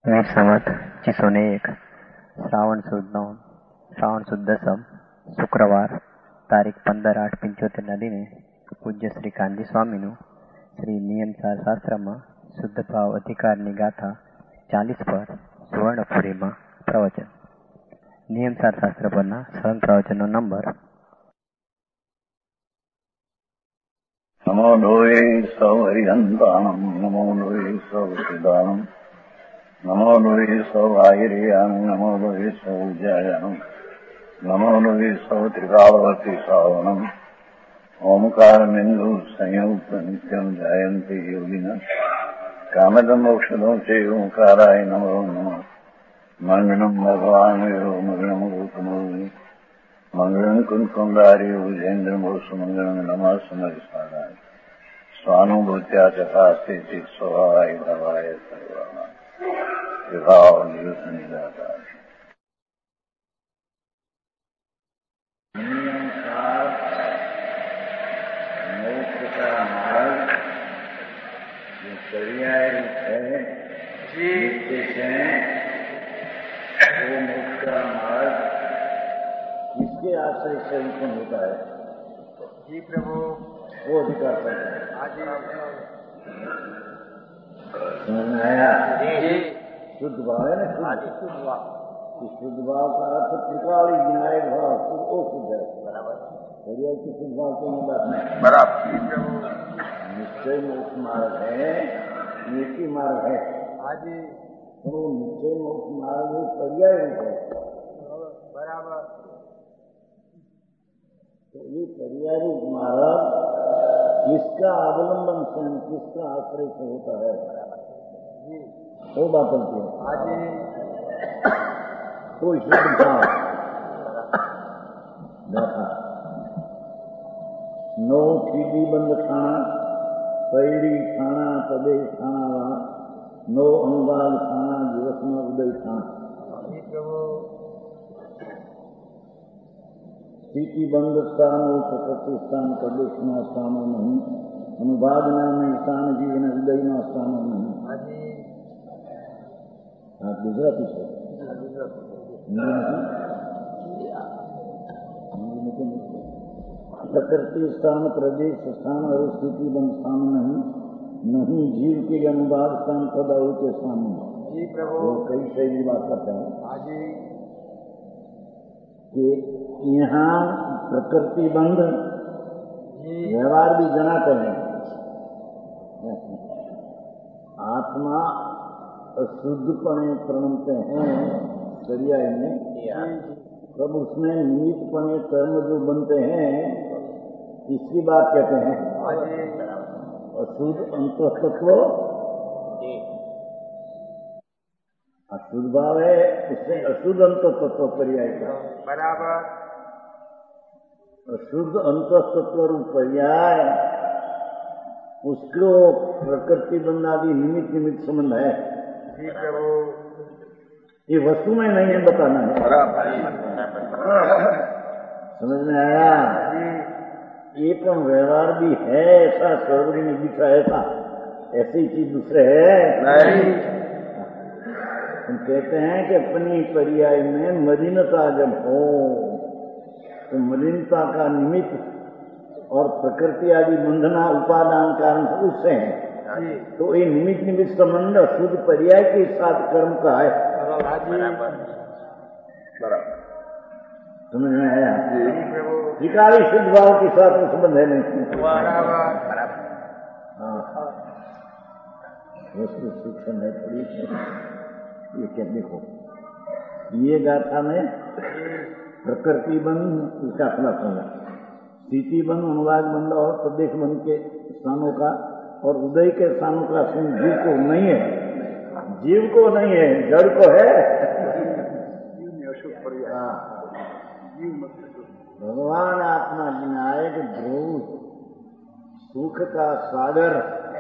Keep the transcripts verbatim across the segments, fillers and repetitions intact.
वीर संवत छह सौ एक श्रावण सुद नौ श्रावण सुद दसम शुक्रवार તારીખ પંદર આઠ પંચોતેરના દિને પૂજ્ય શ્રી કાનજી સ્વામીનું શ્રી નિયમસાર શાસ્ત્રમાં શુદ્ધ ભાવ અધિકારની ગાથા ચાલીસ પર સુવર્ણપુરીમાં પ્રવચન. નિયમસાર શાસ્ત્ર પરના સળંગ પ્રવચનનો નંબર નમો લોહે સૌ હરિહંતાણમ નમો લોહે સૌ સિદ્ધાણમ નમો લોહે સૌ આયર્યાણમ નમો લોહે સૌ જયાણમ નમો લોહે સૌ ત્રિકાળવતી શ્રાવણમ ઓમકારમિંદુ સંયુક્ત નિત્યમ જાયંતિ યોગિના કામદમ ઔષધો છે ઓંકારાય નમો નમઃ. મંગળમ ભગવાન મંગળમ ગૌતમોની મંગળમ કુંકુંદારી ભુજેન્દ્રમો સુમંગળમ નમઃ સમરિસ્મરાય સ્વાનુભૂત્યા ચકાસ્તે ચિત સ્વભાવાય ભવાય સર્વમાં વિભાવ નિયુત નિદાતા. मोक्ष का मार्ग जो पर्याय है जिससे वो मोक्ष का मार्ग किसके आश्रय से उत्पन्न होता है? जी प्रभु. वो अधिकार करता है. आज समझ में आया? जी. शुद्ध भाव है ना? आज शुद्ध भाव. शुद्ध भाव का अर्थ त्रिकाली विनायक भाव वो शुद्ध है. बराबर. पर्याय की शुद्ध भाव की बात नहीं. बराबर. निश्चय मोक्ष मार्ग है, नीति मार्ग है. आज तो निश्चय मोक्ष मार्ग में पर्याय रूप है. बराबर. तो ये पर्याय रूप मार्ग किसका अवलंबन से किसका आश्रय से होता है? जी. वो बात होती है. आज तो शुद्ध भाव देखा नो सीधी बंद खाना पैड़ी खाना पदे खाना वहां नो अंगाल खाना दिवस में उदय खाना. स्थिति बंद स्थानों प्रकृति स्थान प्रदेश में स्थानों नहीं अनुभागना में स्थान जीवन उदय में स्थानों नहीं. आप गुजराती से प्रकृति स्थान प्रदेश स्थान और स्थिति बंद स्थान नहीं नहीं जीव के अनुवाद स्थान पदाओं के सामने. जी प्रभु. वो कई शैली बात करते हैं आज कि यहाँ प्रकृति बंद व्यवहार भी जनाते हैं. आत्मा शुद्धपणे प्रणमते हैं पर्याय में. तब उसमें निमित्तपणे कर्म जो बनते हैं इसकी बात कहते हैं. अशुद्ध अंतस्तत्व अशुद्ध भाव है, इससे अशुद्ध अंतस्तत्व पर्याय का. बराबर. अशुद्ध अंतस्तत्व रूप पर्याय उसको प्रकृति बंदादी निमित्त निमित्त संबंध है. जी प्रभु. ये वस्तु में नहीं है, बताना है. समझ में आया? ये तो व्यवहार भी है ऐसा स्वर्ग में दिखा ऐसा ऐसी चीज दूसरे है नहीं. हम कहते हैं कि अपनी पर्याय में मलिनता जब हो तो मलिनता का निमित्त और प्रकृति आदि बंधना उपादान कारण से उससे है. तो ये निमित्त निमित्त संबंध शुद्ध पर्याय के साथ कर्म का है. बराबर. समझ में आया? विकारी शुद्ध भाव के साथ में संबंध है नहीं. बराबर. हाँ वस्तु शिक्षण है थोड़ी. ये क्या देखो ये गाथा में प्रकृति बंध उसका खुलासा होगा. स्थिति बंध अनुवाद बंध और प्रदेश बंध के स्थानों का और उदय के स्थानों का जीव को नहीं है. जीव को नहीं है, जड़ को है. भगवान आत्मा विनायक ध्रुव सुख का सागर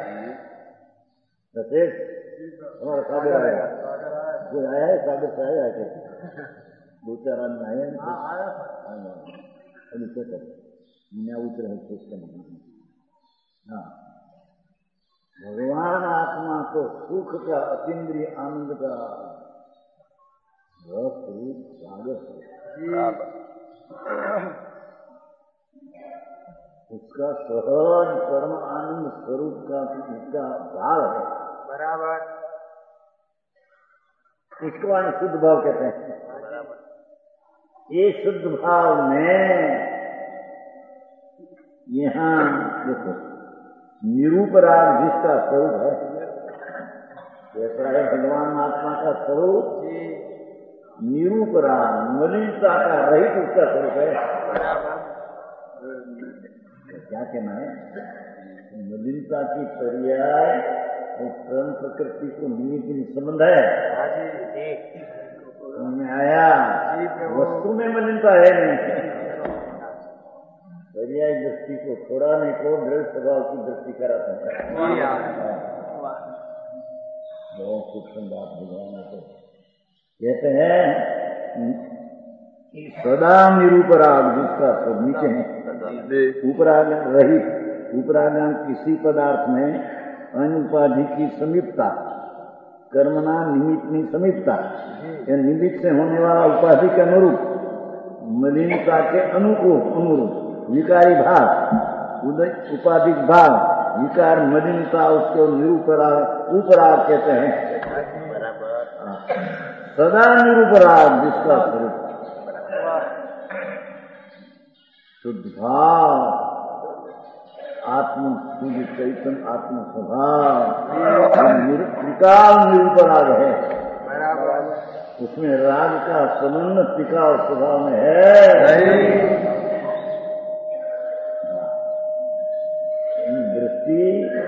सचेत हमारा सागर आएगा. कोई आया है सागर से आया है? दो चार आदमी आए हैं. अभी क्या कर मैं उतर है. हाँ भगवान आत्मा को सुख का, अतीन्द्रिय आनंद का रस रूप सागर है, उसका सहज कर्म आनंद स्वरूप का उसका भाव है। बराबर। इसको हम शुद्ध भाव कहते हैं। ये शुद्ध भाव में यहाँ देखो निरूप राग जिसका स्वरूप है, कैसा है भगवान आत्मा का स्वरूप, निरूप राग मलिनता का रहित उसका स्वरूप है। क्या कहना है? मलिनता की पर्याय और कर्म प्रकृति को निमित्त संबंध है। में आया वस्तु में मलिनता है नहीं, पर्याय दृष्टि को छोड़ाने को दृढ़ स्वभाव की दृष्टि कराते हैं। बहुत सूक्ष्म बात भगवान को कहते हैं सदा निरूपराग जिसका सब नीचे है, उपराग रहित, उपरागान किसी पदार्थ में अनुपाधि की समीपता, कर्मना निमित्त में समीपता, या निमित्त से होने वाला उपाधि के अनुरूप, मलिनता के अनुकूल अनुरूप विकारी भाव, उपाधिक भाव, विकार मलिनता, उसको निरूपराग उपराग कहते हैं। सदा निरूपराग जिसका स्वरूप शुद्ध भाव, आत्म शुद्ध चैतन्य आत्म स्वभाव त्रिकाल निरूपराग है। उसमें राग का संबंध टिकाव स्वभाव में है। दृष्टि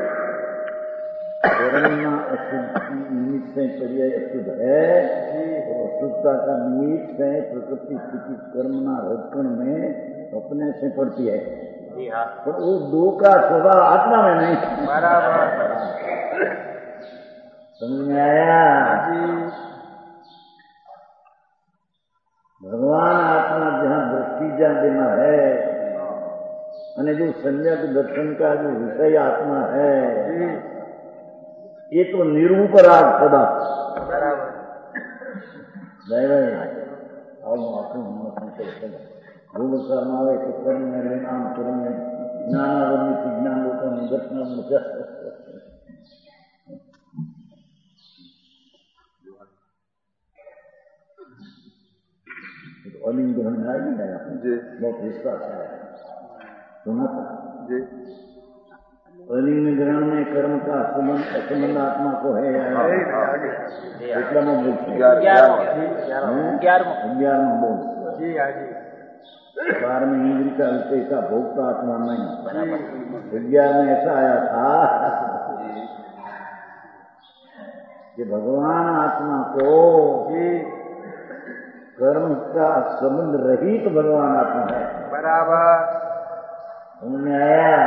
कर्मना अशुद्ध निमित्त से पर्याय अशुद्ध है, और अशुद्धता का निमित्त से प्रकृति स्थिति कर्मना रचकण में अपने से पड़ती है। पर वो दो का स्वभाव आत्मा में नहीं। समझ में आया? भगवान आत्मा जहाँ दृष्टि जहाँ देना है, અને जो सम्यक दर्शन का जो विषय आत्मा है, ये तो निरूपराग सदा। नहीं भाई आओ माफी भूल करना तो कर्म में नाम कर्म में ज्ञानावनी ज्ञान होता है दर्शन मुझे अलिंग ग्रहण है बहुत विश्वास है। सुना था जी? अलिंग ग्रहण में कर्म का संबंध असंबंध आत्मा को है या में बोलते ग्यारह बोल बारहवीं इंद्री का विषय का भोक्ता आत्मा नहीं। विज्ञान में ऐसा आया था कि भगवान आत्मा को कर्म का संबंध रहित तो भगवान आत्मा है। बराबर। उन्हें आया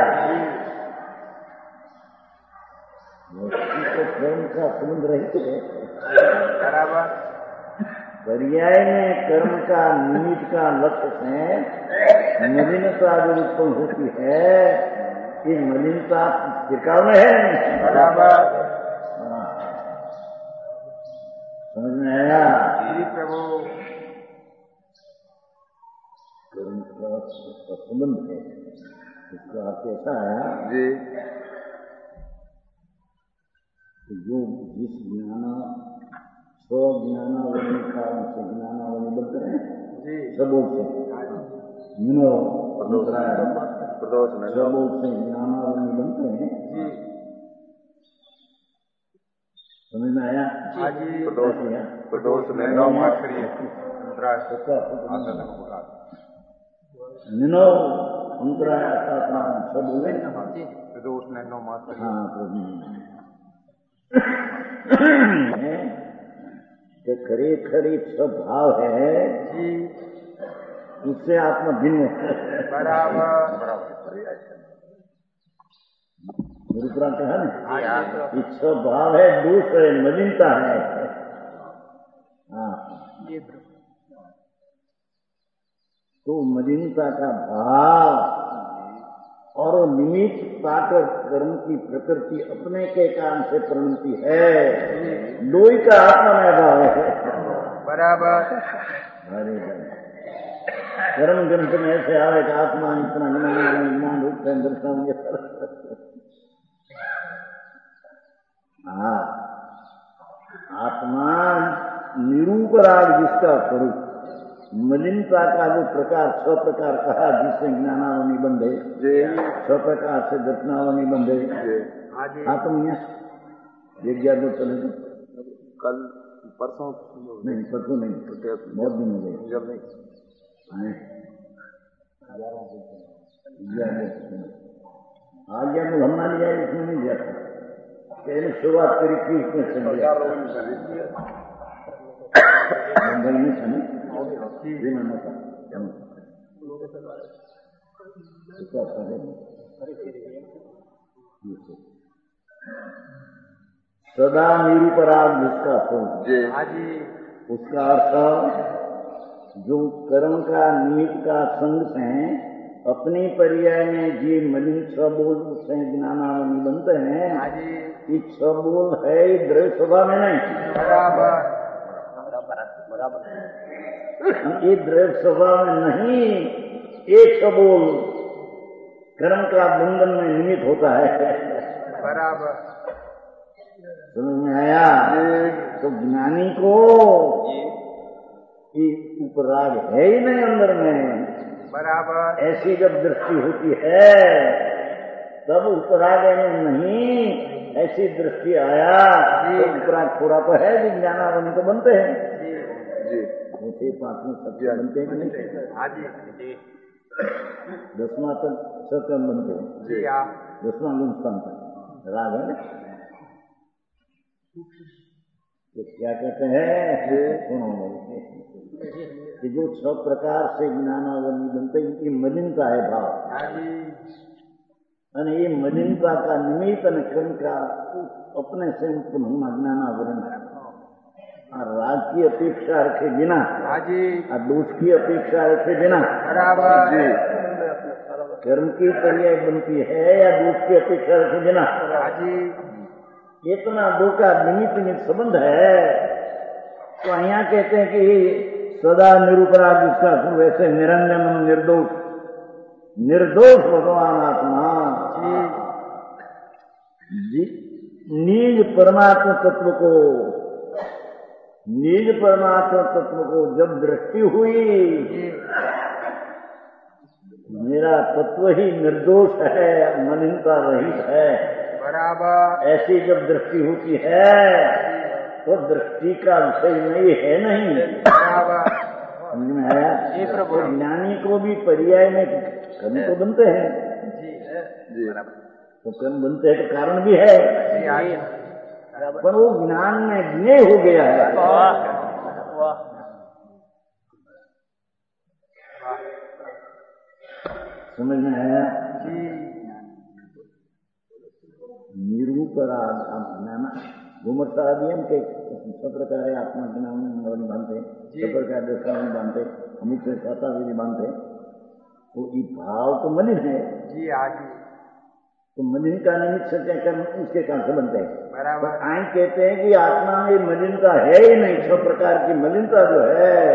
व्यक्ति को कर्म का संबंध रहित है। बराबर। पर्याय में कर्म का निमित्त का लक्ष्य से मलिनता जो उत्पन्न होती है, ये मलिनता त्रिकाल में है। बराबर। समझ में आया? जी प्रभु। कर्म का संबंध है, इसका अर्थ ऐसा आया जी कि जो जिस ज्ञान स्वज्ञानावली का से ज्ञानावली बनते हैं सबों से मिनो सबों से ज्ञानावली बनते हैं। समझ में आया? प्रदोष में नौ मास करिए निनो अंतरा सब हुए प्रदोष में नौ मास करिए। हाँ तो खरे खरे स्वभाव है उससे आत्मा भिन्न है। बराबर। गुरुपुराण कहा ना, स्वभाव है, दोष है, मलिनता है। हाँ तो मलिनता का भाव और वो निमित्त पाकर कर्म की प्रकृति अपने के कारण से परिणति है। लोई का आत्मा में भाव है। बराबर। अरे कर्म ग्रंथ में ऐसे आवे कि आत्मा इतना ज्ञान रूप से दर्शन। हाँ, आत्मा निरूपराग जिसका स्वरूप, मलिनता का जो प्रकार छ प्रकार कहा जिससे ज्ञानावनी बंधे, छ प्रकार से दर्शनावनी बंधे। हाँ तुम यहाँ एक ग्यारह चले कल परसों नहीं, परसों नहीं, बहुत दिन हो गए जब नहीं आज्ञा में हमना लिया, इसमें नहीं दिया था। पहले शुरुआत करी थी उसमें से मुंबई में था नहीं सदा निरूपराग जिसका स्वरूप, उसका अर्थ जो कर्म का निमित्त का संग से अपनी पर्याय में जी मलिन छबोल से ज्ञानावनी बनते हैं। ये छबोल है द्रव्य स्वभाव में नहीं। बराबर ये द्रव्य स्वभाव में नहीं। एक छबोल कर्म का बंधन में निमित्त होता है। बराबर समझ में आया? तो ज्ञानी को ये उपराग है ही नहीं अंदर में। बराबर ऐसी जब दृष्टि होती है तब उपराग में नहीं, ऐसी दृष्टि आया तो उपराग थोड़ा तो है कि ज्ञानावनी तो बनते हैं। जी पांचवें सत्य बनते हैं नहीं? दसवां तक सत्यम बनते हैं। दसवां गुण स्थान तक राग है। तो क्या कहते हैं? सुनो कि जो सब प्रकार से ज्ञानावनी बनते हैं, ये मलिनता है भाव। ये मलिनता का निमित्त कर्म का अपने से उत्पन्न होना ज्ञानावरण है। और राग की अपेक्षा रखे बिना, और दोष की अपेक्षा रखे बिना कर्म की पर्याय बनती है या दोष की अपेक्षा रखे बिना। इतना दो का निमित्त निमित्त संबंध है। तो यहाँ कहते हैं कि सदा निरूपराग जिसका स्वरूप, वैसे निरंजन निर्दोष निर्दोष भगवान आत्मा निज परमात्मा तत्व को निज परमात्मा तत्व को जब दृष्टि हुई, मेरा तत्व ही निर्दोष है, मलिनता रहित है। बराबर ऐसी जब दृष्टि होती है तो दृष्टि का विषय नहीं है नहीं। समझ में आया? तो ज्ञानी को भी पर्याय में कर्म तो बनते हैं। तो कर्म बनते हैं तो कारण भी है, पर वो ज्ञान में ज्ञेय हो गया है। समझ में आया? निरूपराग ज्ञान घुमरसादियम के सब प्रकार आत्मा के नाम में बांधते, सब प्रकार दर्शन बांधते, अमुक से साता भी बांधते। तो ये भाव तो मलिन है जी। आज तो मलिन का निमित्त सत्य कर्म उसके कारण से बनते हैं। बराबर तो आए कहते हैं कि आत्मा में मलिनता है ही नहीं। सब प्रकार की मलिनता जो है,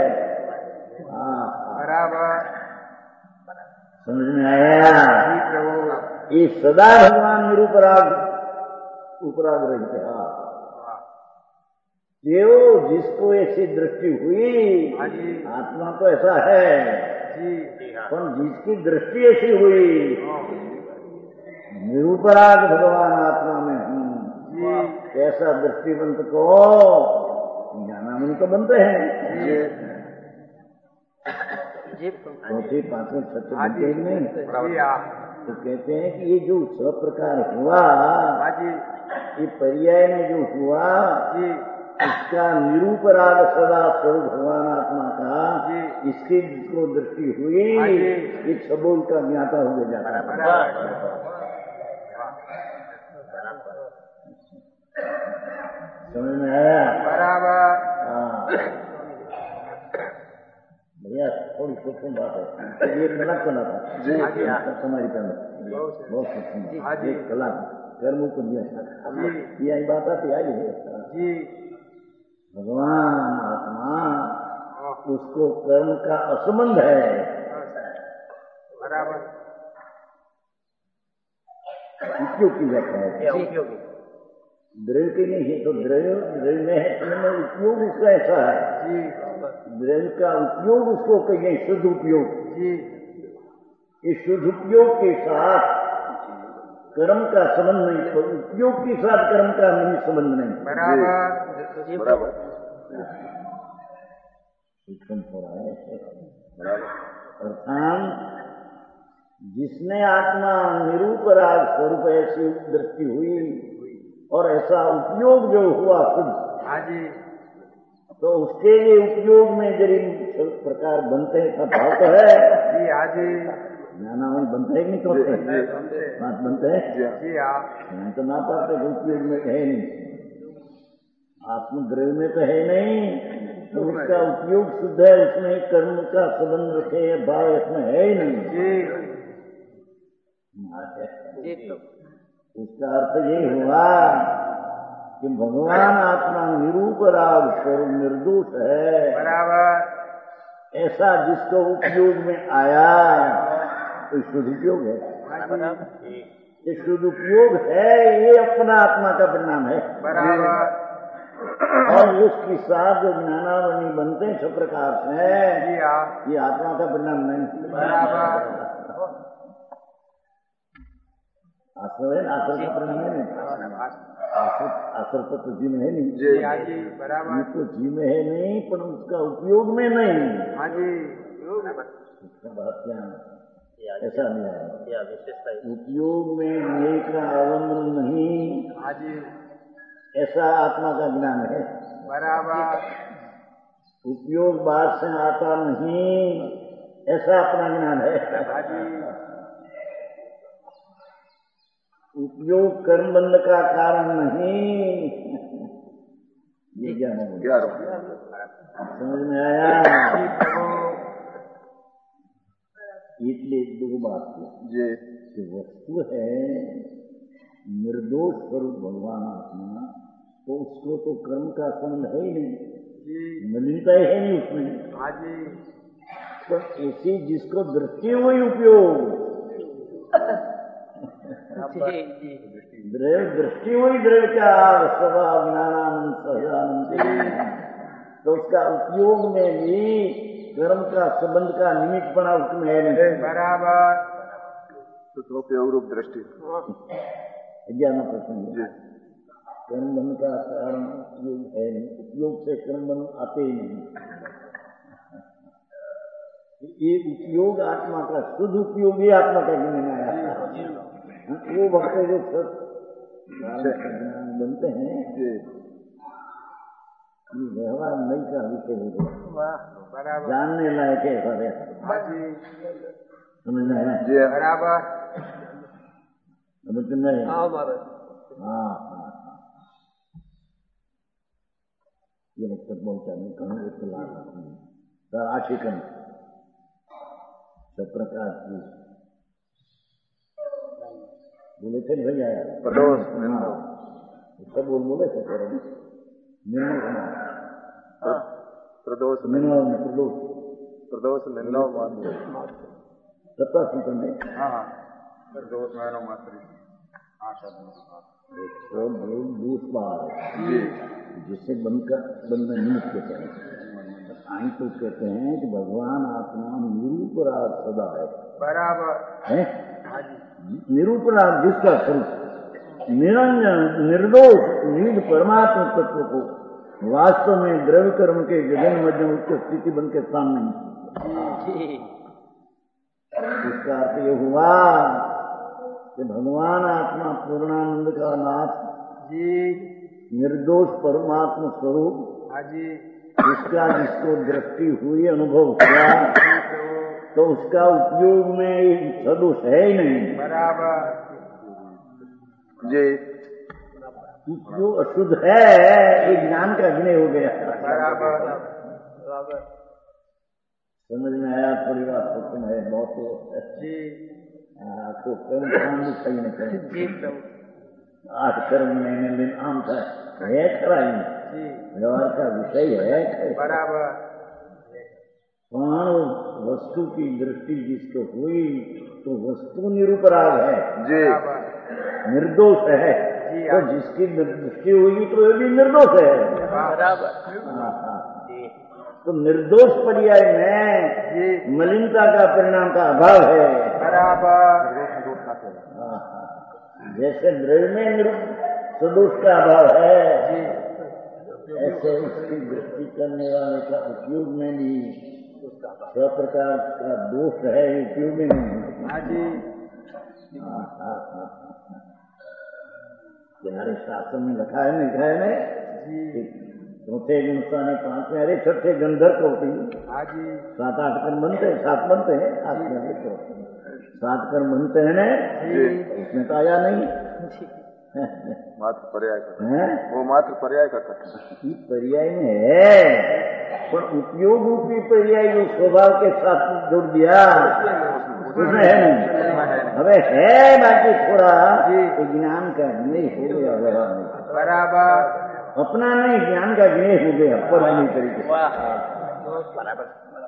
बराबर समझ में आया? ये सदा भगवान निरूपराग उपराग रहते हैं। जो जिसको ऐसी दृष्टि हुई, आत्मा तो ऐसा है, पर जिसकी दृष्टि ऐसी हुई, निरूपराग भगवान आत्मा में हूँ, ऐसा दृष्टिवंत को ज्ञानावनी तो बनते हैं। चौथे पांचवें छठे बनते ही नहीं। तो कहते हैं कि ये जो सब प्रकार हुआ, ये पर्याय में जो हुआ, इसका निरूपराग सदा स्वरूप भगवान आत्मा का, इसकी जिसको दृष्टि हुई, ये सबोल का ज्ञाता हो जाता है। समझ में आया? बराबर हाँ भैया, थोड़ी सोच सत्संग बात है। ये कलाक चला था तुम्हारी पहले बहुत सत्संग एक कलाक कर्म को दिया ये बात आती आई है। भगवान आत्मा उसको कर्म का असंबंध है। बराबर उपयोग की व्याख्या है। द्रव्य की नहीं है तो द्रव्य द्रव्य में है तो उपयोग उसका ऐसा है। द्रव्य का उपयोग उसको कहेंगे शुद्ध उपयोग। इस शुद्ध उपयोग के साथ कर्म का संबंध नहीं, तो उपयोग के साथ कर्म का नहीं संबंध नहीं। बराबर बराबर अर्थात जिसने आत्मा निरूपराग स्वरूप ऐसी दृष्टि हुई और ऐसा उपयोग जो हुआ खुद, तो उसके लिए उपयोग में जरिए प्रकार बनते हैं का भाव तो है जी। हाँ जी ज्ञानावन बनते हैं कि नहीं करते बात बनते हैं जी। हाँ नहीं तो ना पाते उपयोग में है नहीं, आत्मद्रव्य में तो है नहीं, तो उसका उपयोग शुद्ध है, उसमें कर्म का संबंध रखे भाव इसमें है ही नहीं जी। उसका अर्थ ये हुआ कि भगवान आत्मा निरूपराग स्वरूप निर्दोष है। बराबर ऐसा जिसको उपयोग में आया तो शुद्ध उपयोग है। ये शुद्ध उपयोग है, ये अपना आत्मा का परिणाम है। बराबर और उसके साथ जो ज्ञानावनी बनते हैं सब प्रकार से जी। हाँ ये आत्मा का परिणाम नहीं। बराबर आश्रय है, आश्रय का परिणाम है नहीं। आश्रय आश्रय तो जी में है नहीं जी। हाँ जी बराबर ये तो जी में है नहीं, पर उसका उपयोग में नहीं। हाँ जी बात क्या ऐसा नहीं है, उपयोग में ये का अवलंबन नहीं। हाँ जी ऐसा आत्मा का ज्ञान है। बराबर उपयोग बात से आता नहीं, ऐसा अपना ज्ञान है। हाँ जी उपयोग कर्म बंध का कारण नहीं, ये ज्ञान है। समझ में आया? इसलिए दो बात की कि वस्तु है निर्दोष स्वरूप भगवान आत्मा, तो उसको तो कर्म का संबंध है ही नहीं, मलिनता है नहीं उसमें। हाँ जी तो ऐसी जिसको दृष्टि हुई उपयोग द्रव्य दृष्टि हुई द्रव्य का स्वभाव ज्ञानानंद सहजानंद, तो उसका उपयोग में भी कर्म का संबंध का निमित्त बना उसमें है नहीं। बराबर उपयोग रूप दृष्टि ज्ञान प्रसंग कर्म बन का कारण उपयोग है नहीं, उपयोग से कर्म बन आते ही नहीं। ये उपयोग आत्मा का शुद्ध उपयोग ही आत्मा का ज्ञान आया। वो वक्त जो सब ज्ञान बनते हैं ये व्यवहार नहीं का विषय हो गया, जानने लायक है सारे। समझ में है? बराबर समझ में? हाँ महाराज हाँ हाँ हाँ ये मतलब बहुत चाहिए कहूँ उसको लाभ सर आशिकन सब प्रकार की बोले थे नहीं आया सब बोल बोले थे सर निर्मल प्रदोष निर्मल प्रदोष प्रदोष निर्णव सत्ता संतन है। हाँ हाँ प्रदोष महीनों मात्र जिससे बनकर बनना निमित्त कहते हैं। आई तो कहते हैं कि भगवान आत्मा निरूपराग सदा है। बराबर है निरूपराग जिसका स्वरूप निरंजन निर्दोष निज परमात्मा तत्व को वास्तव में द्रव्य कर्म के गगन मध्यम उच्च स्थिति बन के सामने। इसका अर्थ यह हुआ कि भगवान आत्मा पूर्णानंद का नाथ जी निर्दोष परमात्मा स्वरूप हाँ जी उसका जिसको दृष्टि हुई अनुभव किया, तो उसका उपयोग में सदोष है ही नहीं। बराबर जी उपयोग अशुद्ध है, ये ज्ञान का अग्नि हो गया। बराबर बराबर समझ में आया? थोड़ी बात हुक्म है बहुत जी आपको कर्म काम भी सही नहीं करें। जी प्रभु आठ कर्म में दिन आम था है खरा ही जी व्यवहार का विषय है। बराबर वहाँ वस्तु की दृष्टि जिसको हुई तो वस्तु निरुपराग है जी बराबर निर्दोष है। जी तो जिसकी दृष्टि हुई तो ये भी निर्दोष है। बराबर हाँ, हाँ। तो निर्दोष पर्याय में जी मलिनता का परिणाम का अभाव है। बराबर हाँ, हाँ। जैसे द्रव्य में निरु सदोष का अभाव है जी ऐसे उसकी दृष्टि करने वाले का उपयोग में भी सब प्रकार का दोष है, उपयोग में नहीं। हाँ जी हाँ, हाँ, हाँ। हमारे शास्त्र में लिखा है लिखा है जी चौथे गुणस्थानी पांचवें अरे छठे गंधर्व कोटि हाँ जी सात आठ कर्म बनते हैं, सात बनते हैं आठ में सात कर्म बनते हैं ना जी उसमें तो आया नहीं मात्र पर्याय का है वो मात्र पर्याय का कथन ये पर्याय में है पर उपयोग रूपी पर्याय जो स्वभाव के साथ जुड़ दिया उसमें है नहीं। अबे है बाकी थोड़ा तो ज्ञान का नहीं हो गया व्यवहार नहीं बराबर अपना नहीं ज्ञान का ज्ञेय हो गया पर नहीं तरीके बराबर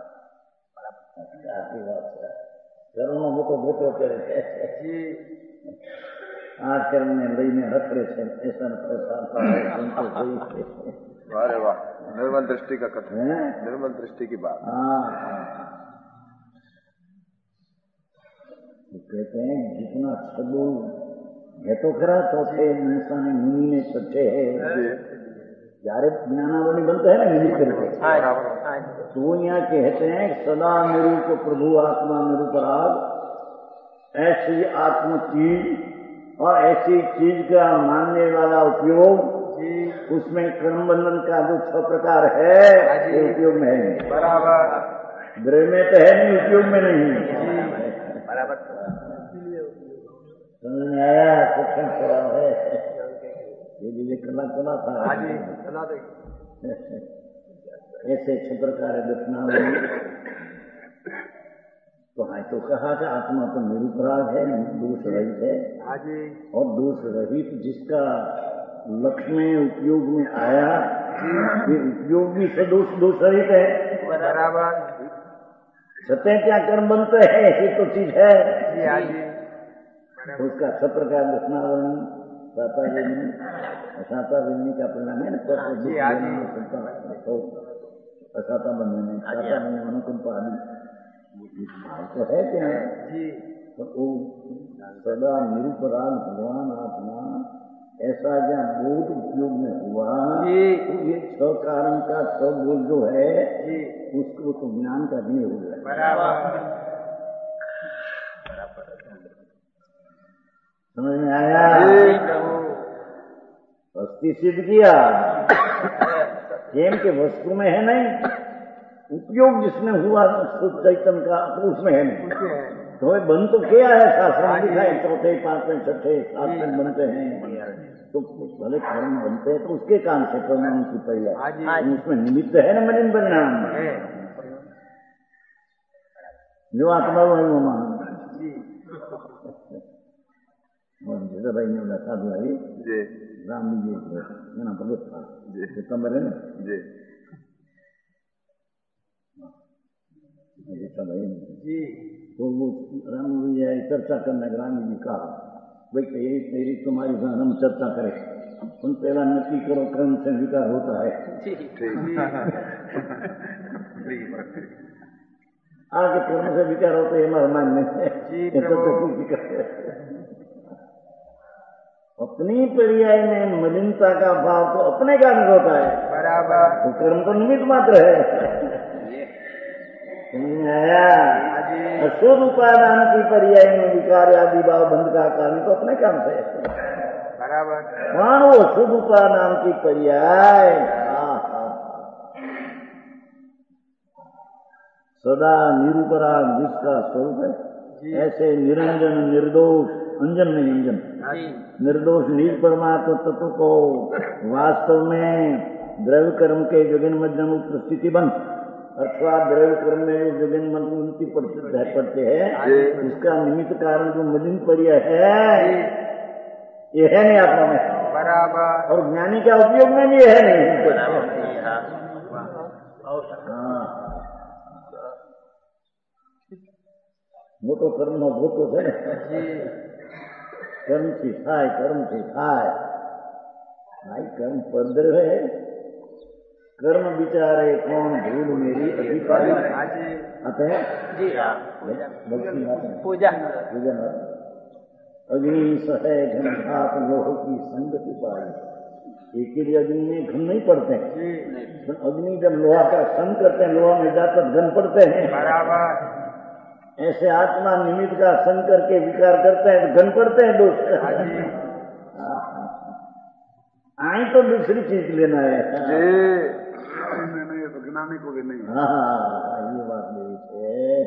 कर्म हो तो भूतो करे जी આ કર્મને લઈને હકરે છે ऐसा प्रसाद अरे वाह निर्मल दृष्टि का कथन है निर्मल दृष्टि की बात हाँ तो कहते हैं जितना सदुल है तो खरा चौथे इंसानी मुनि ने सच्चे है जયારે ज्ञानावली बनते हैं ना निमित्त करके तो यहाँ कहते हैं सदा निरूप प्रभु आत्मा निरूपराग ऐसी आत्म चीज और ऐसी चीज का मानने वाला उपयोग उसमें कर्म बंधन का जो छह प्रकार है ये उपयोग में है बराबर द्रव्य में तो है नहीं उपयोग में नहीं बराबर समझ में आया शिक्षण थोड़ा है ये भी कला चला था हाँ जी चला दे ऐसे छह प्रकार दक्षिणा तो हाँ तो कहा था आत्मा तो निरुपराग है दोष रहित है हाँ जी और दोष रहित जिसका लक्ष्य में उपयोग में आया ये उपयोग भी सदोष दोष रहित है बराबर सत्य क्या कर्म बनते हैं ऐसी तो चीज है जी हाँ जी तो उसका सब प्रकार दक्षिणावर्ण साता विनी असाता विनी का परिणाम है ना जी हाँ जी तो असाता बनने साता बनने अनुकंप आदि तो है क्या जी तो वो सदा निरुपराग भगवान आत्मा ऐसा जहाँ बोध उपयोग में हुआ जी तो ये छह कारण का छह बोध जो है जी उसको तो ज्ञान का नहीं हो गया बराबर समझ में आया जी प्रभु वस्ती सिद्ध किया केम के वस्तु में है नहीं उपयोग जिसमें हुआ शुद्ध चैतन्य का तो उसमें है नहीं तो बन तो क्या है शास्त्र में लिखा है चौथे पांचवें छठे सातवें बनते हैं तो भले कर्म बनते हैं तो उसके काम से परिणाम की पहले उसमें निमित्त है ना मलिन परिणाम जो आत्मा है वो मान जैसे भाई ने बोला साधु भाई जी राम जी ना भगत था सितंबर है ना जी जी तो वो राम जी चर्चा करने राम जी कहा भाई तेरी तेरी तुम्हारी हम चर्चा करें तुम पहला नक्की करो कर्म से विकार होता है आगे कर्म से विकार होते है हमारे मन में अपनी पर्याय में मलिनता का भाव तो अपने कारण होता है बराबर तो कर्म तो निमित्त मात्र है आया अशुद्ध उपादान की पर्याय में विकार आदि भाव बंध का कारण तो अपने काम से बराबर कौन वो शुद्ध उपादान की पर्याय सदा निरुपराग जिसका स्वरूप है ऐसे निरंजन निर्दोष अंजन नहीं अंजन निर्दोष निज परमात्मा तत्व को वास्तव में द्रव्य कर्म के जगन मध्यम स्थिति बन अथवा द्रव्य कर्म में जो जगन मंत्र पढ़ते पढ़ते हैं उसका निमित्त कारण जो मलिन पर्याय है ये है नहीं आत्मा में बराबर। और ज्ञानी का उपयोग में भी है नहीं। हाँ वो तो कर्म वो तो है कर्म से खाए कर्म से खाए भाई कर्म पर है कर्म विचारे कौन भूल मेरी अधिकारी अतः पूजा पूजन अग्नि सहे घन घात लोह की संगति पाई। एक ही अग्नि में घन नहीं पड़ते हैं, अग्नि जब लोहा का संग करते हैं लोहा में जाकर घन पड़ते हैं। बराबर। ऐसे आत्मा निमित्त का संग करके विकार करते हैं तो घन पड़ते हैं दोस्त। आई तो दूसरी चीज लेना है नहीं तो ज्ञानी को भी नहीं। हाँ ये बात मेरी है।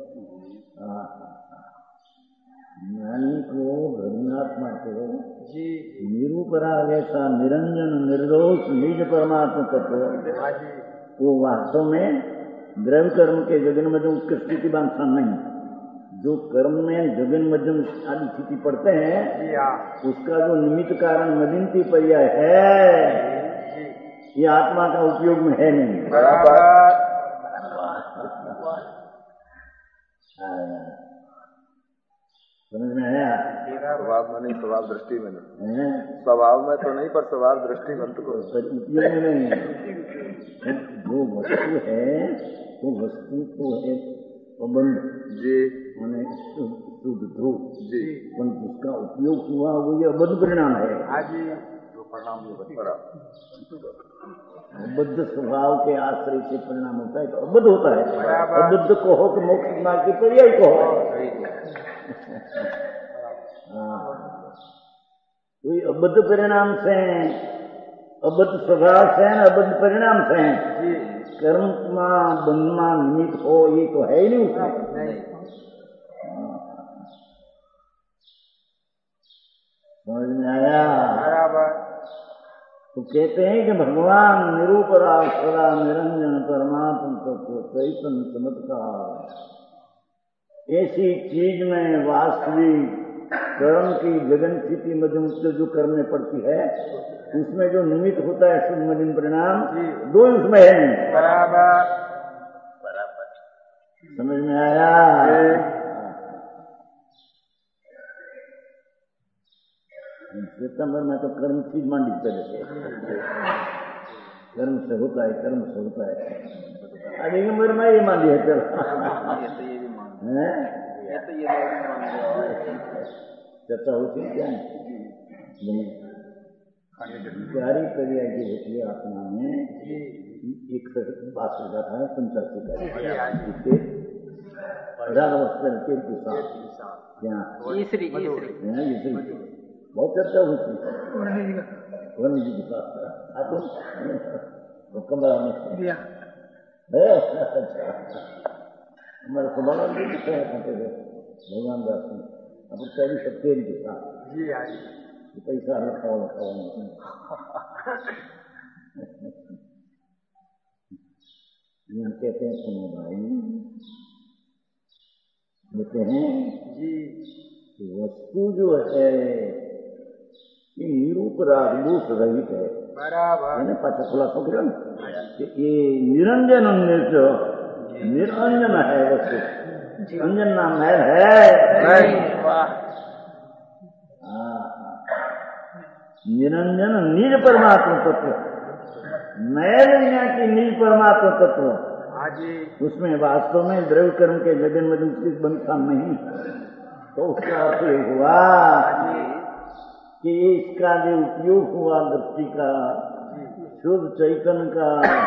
ज्ञानी को धर्मात्मा को जी निरूपराग ऐसा निरंजन निर्दोष निज परमात्मा तत्व वो वास्तव में द्रव्य कर्म के जगन मध्यम उसकी स्थिति बांधता नहीं। जो कर्म में जगन मध्यम आदि स्थिति पढ़ते हैं उसका जो निमित्त कारण मदिंती पर्याय है ये आत्मा का उपयोग में है नहीं। बराबर। समझ में आया? स्वभाव में नहीं स्वभाव दृष्टि में नहीं है? स्वभाव में तो नहीं पर स्वभाव दृष्टि में तो उपयोग में नहीं। जो वस्तु है वो वस्तु तो है प्रबंध जी मैंने शुद्ध ध्रुव जी पर जिसका उपयोग हुआ वो ये अबद्ध परिणाम है। हाजी अबद्ध स्वभाव के आश्रय से परिणाम होता है तो अबद्ध होता है। अबद्ध को हो तो मोक्ष मार्ग के पर्याय को हो। कोई अबद्ध परिणाम से अबद्ध स्वभाव से अबद्ध परिणाम से कर्म बंधमा निमित्त हो ये तो है ही नहीं उसमें। समझ में आया? बराबर। तो कहते हैं कि भगवान निरूपरा सदा निरंजन परमात्मा तत्व चैतन्य चमत्कार ऐसी चीज में वास्तविक कर्म की जगन स्थिति मध्यम से जो कर्म में पड़ती है उसमें जो निमित्त होता है शुद्ध मध्यम परिणाम दो उसमें है नहीं। बराबर। समझ में आया? सितंबर में तो कर्म चीज मांडी पहले से कर्म से होता है कर्म से होता है। अरे नंबर में ये मान लिया चल चर्चा होती क्या प्यारी क्रिया की होती है आत्मा में एक बात का था पंचासी का अठारह वर्ष पहले के साथ यहाँ बहुत चर्चा होती है वर्ण जी के साथ आप कमरा में हमारे स्वभाव जी कितने खाते थे भगवान दास ने अब चौबीस सत्तेरी के साथ जी हाँ जी पैसा लखाओ लखाओ यहाँ कहते हैं सुनो भाई कहते हैं जी वस्तु जो है ये निरूप रागदोष रहित है। बराबर। पाचा खुलासा किया कि ये निरंजन निरंजन है वस्तु रंजन नाम मैल है नहीं। वाह। निरंजन निज परमात्मा तत्व मैल की निज परमात्मा तत्व हाजी उसमें वास्तव में द्रव्य कर्म के जगन में दूसरी बनता नहीं। तो उसका अर्थ हुआ कि इसका जो उपयोग हुआ दृष्टि का शुद्ध चैतन्य का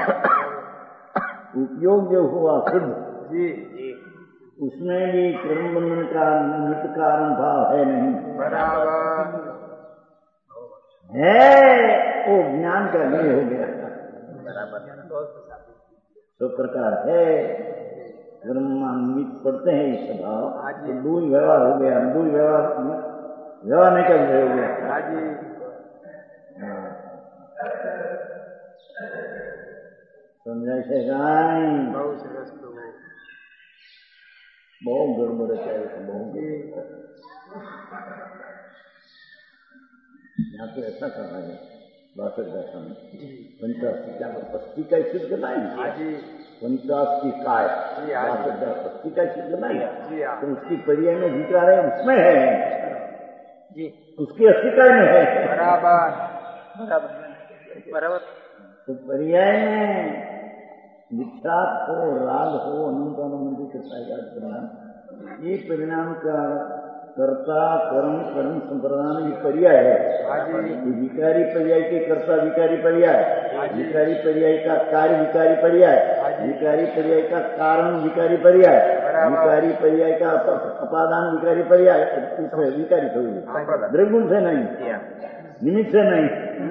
उपयोग जो हुआ शुद्ध जी उसमें भी कर्म बंधन का निमित्त कारण भाव है नहीं। बराबर है वो ज्ञान का नहीं हो गया। तो प्रकार है कर्म निमित्त पढ़ते हैं इस स्वभाव तो दूर व्यवहार हो गया। दूर व्यवहार व्यवहार नहीं कर रहे हो गया। સમજાય છે કાંઈ? બહુ સરસ પ્રભુ. બહુ ગડબડ ચાલે છે, બહુ ગડબડ. यहाँ तो ऐसा कर रहा है बासठ दर्शन पंचास की क्या पस्ती का सिद्ध करना है हाँ जी. पंचास की काय जी, हाँ जी. बासठ पस्ती का सिद्ध करना है जी, हाँ. तो उसकी पर्याय में विकार है, उसमें है जी. उसकी अस्थिकाय में है. बराबर बराबर बराबर. तो पर्याय में विख्यात हो, राग हो, अनंतानुबंधी करता याद करना. ये परिणाम का कर्ता कर्म कर्म संप्रदान ये पर्याय है. ये विकारी पर्याय के कर्ता विकारी पर्याय, विकारी पर्याय का कार्य विकारी पर्याय, विकारी पर्याय का कारण विकारी पर्याय, विकारी पर्याय का अपादान विकारी पर्याय, विकारी थोड़ी द्रव्यगुण से नहीं, निमित्त से नहीं.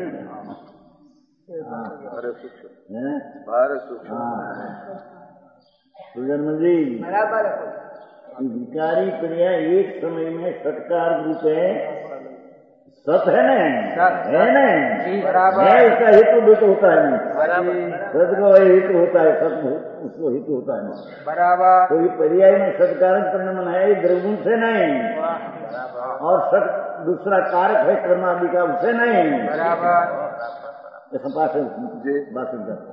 सुजन्म जी बराबर. विकारी क्रिया एक समय में सत्कार रूप है, सत है न, है न, है इसका हेतु भी तो होता है नहीं. सत का हेतु होता है, सत उसको हेतु होता है नहीं. बराबर. तो ये पर्याय में सत्कारक परिणाम है, ये द्रव्यगुण से नहीं, और सत दूसरा कारक है कर्मादि का, उससे नहीं. बराबर. ऐसा बात है बात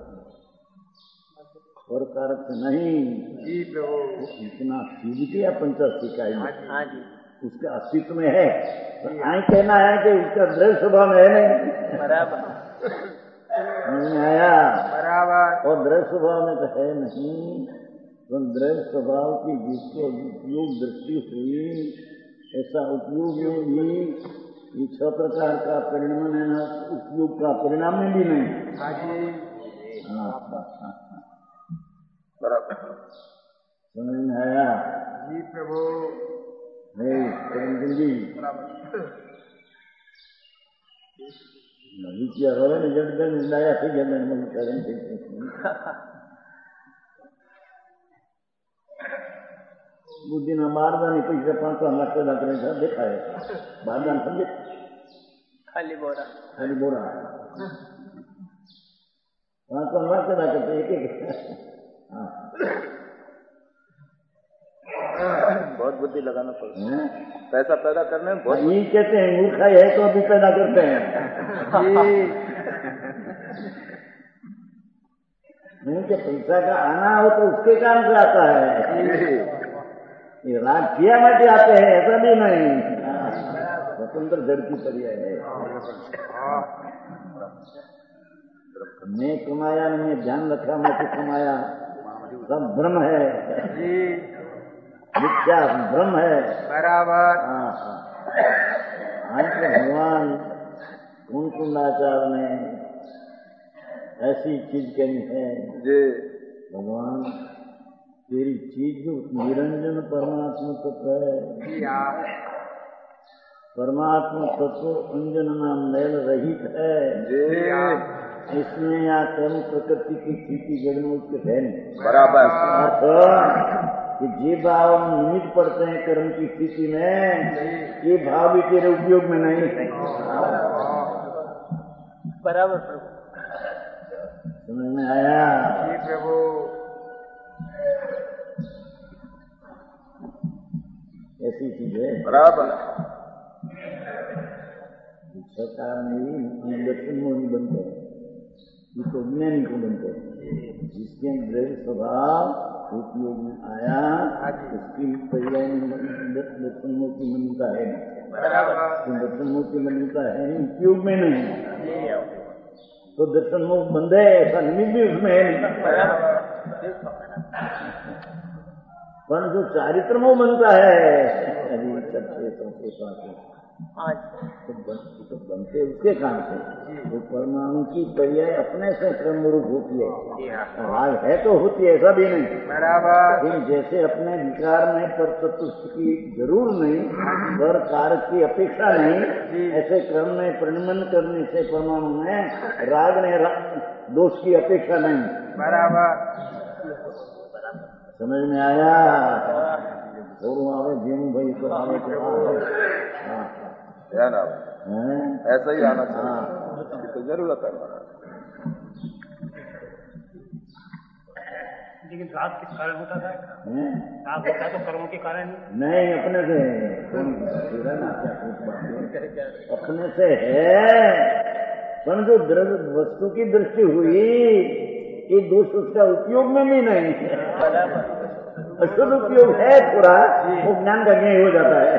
और कारक से नहीं. जी प्रभु. इतना सीध किया पंचासी का हाँ जी. उसके अस्तित्व में है, तो आए कहना है कि उसका द्रव्य स्वभाव में है नहीं. बराबर. नहीं आया. बराबर. और द्रव्य स्वभाव में तो है नहीं, तो द्रव्य स्वभाव की जिसको उपयोग दृष्टि हुई, ऐसा उपयोग हुई, ये छह प्रकार का परिणाम है ना, उपयोग का परिणाम में भी नहीं. हाँ जी. हाँ बराबर. समझ में आया? जी प्रभु. नहीं जी नदी की अरोड़े ने जब तक निंदाया थी जब मैंने मुझे करें थे बुद्धि ना बारदान पैसे पांच सौ लाख पैदा करें था देखा है. बारदान समझे खाली बोरा. खाली बोरा पांच सौ लाख पैदा करते एक एक. हाँ बहुत बुद्धि लगाना पड़ता है, पैसा पैदा करने में बहुत. ये कहते हैं मूर्खाई है तो अभी पैदा करते हैं. नहीं कि पैसा का आना हो तो उसके काम से आता है, ये राग किया माटे आते हैं ऐसा भी नहीं. स्वतंत्र जड़ की पर्याय है. मैं कमाया मैं ध्यान रखा मैं तो कमाया, सब भ्रम है. मिथ्या भ्रम है. बराबर. आज के भगवान कुंद कुंदाचार्य ने ऐसी चीज कही है जी. भगवान तेरी चीज जो निरंजन परमात्मा तत्व है, परमात्मा तत्व अंजन नाम नैल रहित है जी. इसमें या कर्म प्रकृति की स्थिति जड़ में उसके है नहीं. बराबर. कि जे भाव निमित्त पड़ते हैं कर्म की स्थिति में, ये भाव भी तेरे उपयोग में नहीं है. बराबर प्रभु. समझ में आया? जी प्रभु. ऐसी चीज है. बराबर. सरकार में दक्षिण मोहनी बनते हैं, ये तो ज्ञानी को बनते हैं. जिसके द्रव्य स्वभाव उपयोग में आया उसकी पर्याय में दक्षिण की मलिनता है. दक्षिण मुख की मलिनता है नहीं, उपयोग में नहीं. तो दक्षिण मुख बंद है ऐसा निमित्त भी उसमें है नहीं. पर जो चारित्र मुख बनता है अभी सबसे सबसे तो बनते उसके काम से. तो परमाणु की पर्याय अपने से क्रमरूप होती है. राग है तो होती है, ऐसा भी नहीं. लेकिन जैसे अपने विकार में पर तत्व की जरूर नहीं, पर कारक की अपेक्षा नहीं, ऐसे क्रम में परिणमन करने से परमाणु में राग ने दोष की अपेक्षा नहीं. बराबर. समझ में आया? और आवे जीवन भाई तो आवे तो आवे. या ना ऐसा ही आना चाहिए. तो जरूरत है. लेकिन राग किस कारण होता था? हैं? राग होता तो कर्मों के कारण नहीं, अपने से पूरा ना क्या कुछ बात अपने से है, पर जो द्रव्य वस्तु की दृष्टि हुई कि दोष उसका उपयोग में भी नहीं है, अशुद्ध उपयोग है थोड़ा, वो ज्ञान का ज्ञान हो जाता है।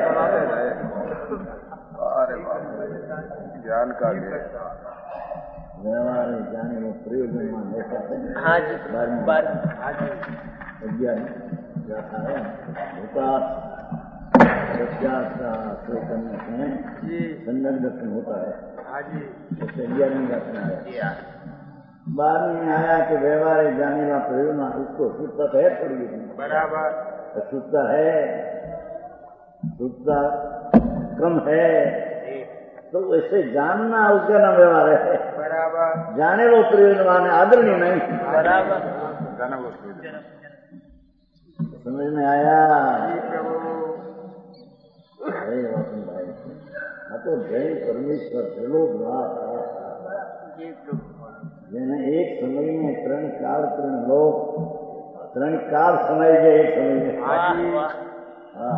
अरे ज्ञान का व्यवहार जाने में प्रयोग में मान होता है। हाँ जी बार अज्ञान जाता है विकास प्रत्यास का आश्रय करने से सम्यक दर्शन होता है। हाँ जी जैसे अज्ञान दर्शन है। बाद में आया कि व्यवहार जाने का प्रयोग ना, उसको शुद्धता है थोड़ी बराबर, शुद्धता है, शुद्धता कम है, तो ऐसे जानना उसका नाम व्यवहार है। बराबर, जाने वो प्रयोजन आदरणीय नहीं। बराबर, समझ में आया? प्रभु अरे वसंत भाई, हाँ तो जय परमेश्वर चलो जी प्रभु। જેને એક સમયને ત્રણ કાળ ત્રણ લોક ત્રણ કાળ સમય છે એક સમય હા